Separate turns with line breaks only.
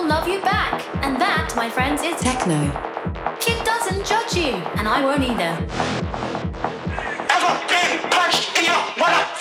will love you back. And that, my friends, is
techno.
Kid doesn't judge you, and I won't either.
Ever been punched in your wallet?